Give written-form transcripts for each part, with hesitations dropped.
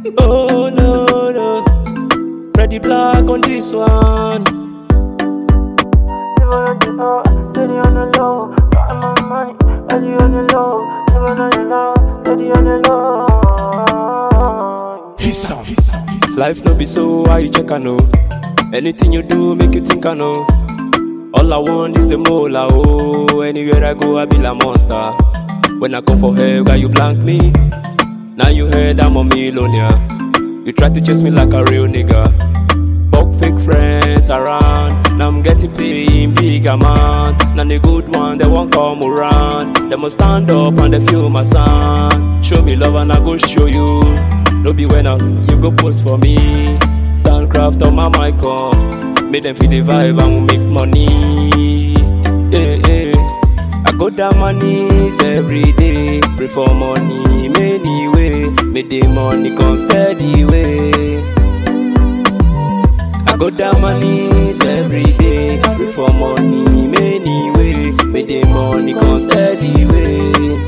Oh no, no. Freddy Black on this one. Never on the low, steady on the low. Got my money, steady on the low. Never on the low, steady on the low. Life no be so, why you check I know? Anything you do, make you think I know. All I want is the mola, oh. Anywhere I go, I be like monster. When I come for help, guy, you blank me. Now you heard I'm a millionaire. You try to chase me like a real nigga. Fuck fake friends around. Now I'm getting paid in big amount. Now the good one, they won't come around. They must stand up and they feel my sound. Show me love and I go show you. No be when you go post for me. Soundcraft on my mic on. Make them feel the vibe and we make money. Yeah, yeah. I go down my knees every day. Pray for money, many way. Make the money come steady way. I go down my knees every day. Pray for money, many way. Make the money come steady way.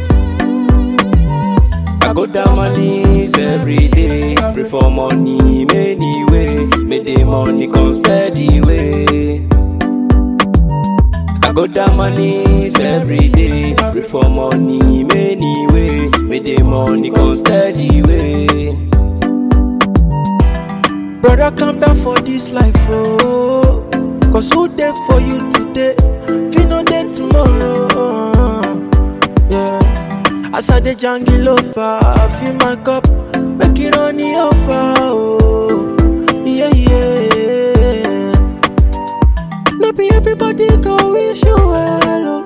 I go down my knees every day. Pray for money, many way. Make the money come steady way. I go down my knees every day. Pray for money, many way. Make the money come steady way. Brother, calm down for this life, oh. Cause who there for you today? Feel no day tomorrow. Yeah. As I the jungle over, I feel my cup. Make it on the over, oh. Yeah, yeah. No be everybody go wish you well, oh.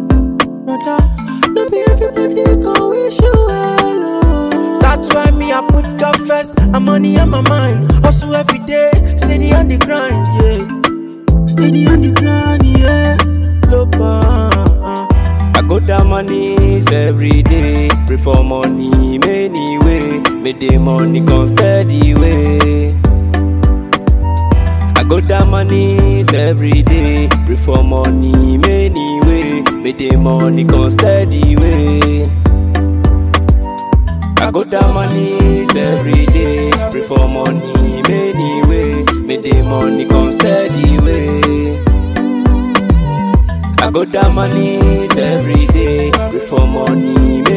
No be everybody go wish you well, oh. That's why me I put God first. I'm money on my mind. Hustle every day, steady on the grind, yeah. Steady on the grind, yeah. Lopa. I go down my knees every day. Pray for money, many way. Make the money come steady way. I go down my knees every day. Pray for money, many way. Make the money come steady way. I go down my knees every day. Pray for money, many way. Make the money come steady way. I go down my knees every day. Pray for money,